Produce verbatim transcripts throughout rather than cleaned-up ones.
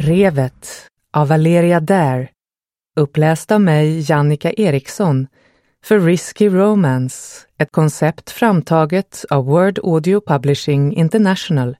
Revet av Valeria Dare, uppläst av mig, Jannica Eriksson, för Risky Romance, ett koncept framtaget av Word Audio Publishing International.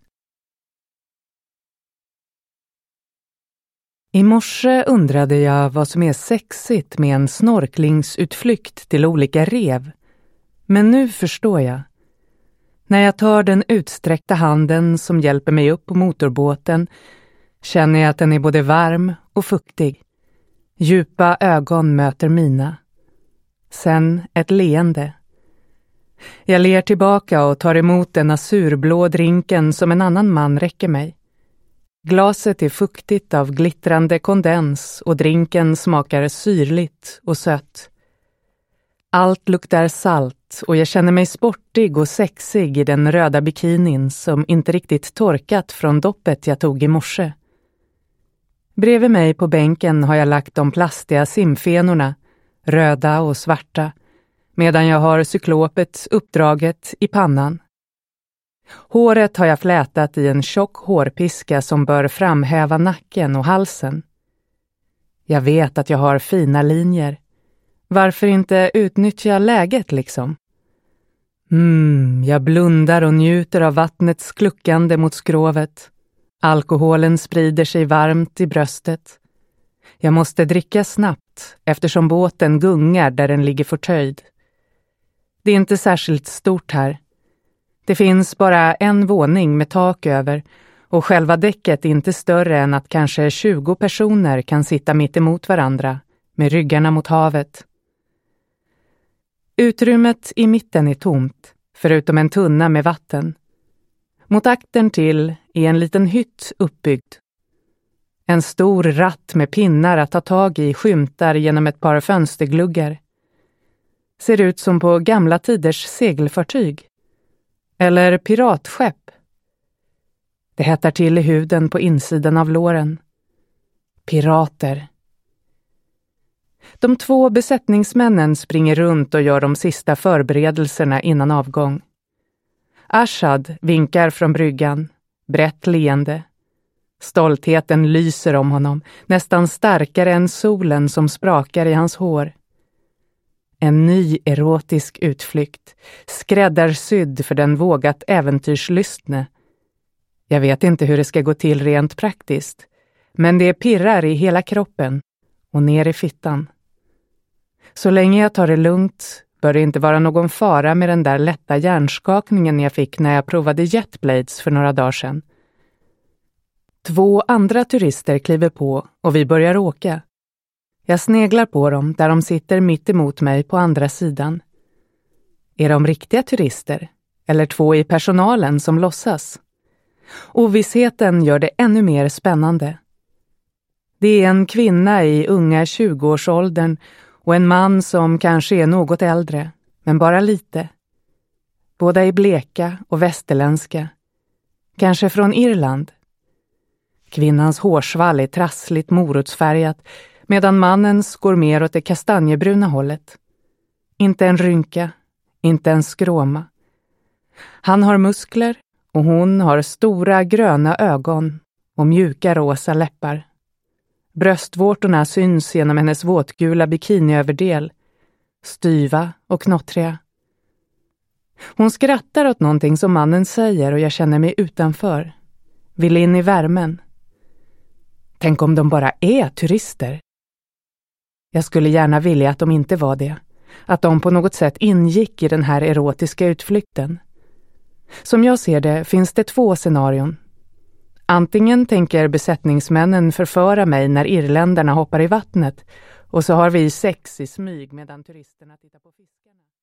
I morse undrade jag vad som är sexigt med en snorklingsutflykt till olika rev. Men nu förstår jag. När jag tar den utsträckta handen som hjälper mig upp på motorbåten känner jag att den är både varm och fuktig. Djupa ögon möter mina. Sen ett leende. Jag ler tillbaka och tar emot den azurblå drinken som en annan man räcker mig. Glaset är fuktigt av glittrande kondens och drinken smakar syrligt och sött. Allt luktar salt och jag känner mig sportig och sexig i den röda bikinin som inte riktigt torkat från doppet jag tog i morse. Bredvid mig på bänken har jag lagt de plastiga simfenorna, röda och svarta, medan jag har cyklopet uppdraget i pannan. Håret har jag flätat i en tjock hårpiska som bör framhäva nacken och halsen. Jag vet att jag har fina linjer. Varför inte utnyttja läget liksom? Mm, jag blundar och njuter av vattnets kluckande mot skrovet. Alkoholen sprider sig varmt i bröstet. Jag måste dricka snabbt eftersom båten gungar där den ligger förtöjd. Det är inte särskilt stort här. Det finns bara en våning med tak över och själva däcket är inte större än att kanske tjugo personer kan sitta mitt emot varandra med ryggarna mot havet. Utrymmet i mitten är tomt, förutom en tunna med vatten. Mot aktern till är en liten hytt uppbyggd. En stor ratt med pinnar att ta tag i skymtar genom ett par fönstergluggar. Ser ut som på gamla tiders segelfartyg. Eller piratskepp. Det hettar till i huden på insidan av låren. Pirater. De två besättningsmännen springer runt och gör de sista förberedelserna innan avgång. Ashad vinkar från bryggan, brett leende. Stoltheten lyser om honom, nästan starkare än solen som sprakar i hans hår. En ny erotisk utflykt, skräddarsydd för den vågat äventyrslystne. Jag vet inte hur det ska gå till rent praktiskt, men det pirrar i hela kroppen och ner i fittan. Så länge jag tar det lugnt bör det inte vara någon fara med den där lätta hjärnskakningen jag fick när jag provade jetblades för några dagar sedan. Två andra turister kliver på och vi börjar åka. Jag sneglar på dem där de sitter mitt emot mig på andra sidan. Är de riktiga turister? Eller två i personalen som låtsas? Ovissheten gör det ännu mer spännande. Det är en kvinna i unga tjugoårsåldern och en man som kanske är något äldre, men bara lite. Båda är bleka och västerländska. Kanske från Irland. Kvinnans hårsvall är trassligt morotsfärgat medan mannens går mer åt det kastanjebruna hållet. Inte en rynka, inte en skråma. Han har muskler och hon har stora gröna ögon och mjuka rosa läppar. Bröstvårtorna syns genom hennes våtgula bikiniöverdel, styva och knottriga. Hon skrattar åt någonting som mannen säger och jag känner mig utanför. Vill in i värmen. Tänk om de bara är turister. Jag skulle gärna vilja att de inte var det. Att de på något sätt ingick i den här erotiska utflykten. Som jag ser det finns det två scenarion. Antingen tänker besättningsmännen förföra mig när irländarna hoppar i vattnet och så har vi sex i smyg medan turisterna tittar på fiskarna.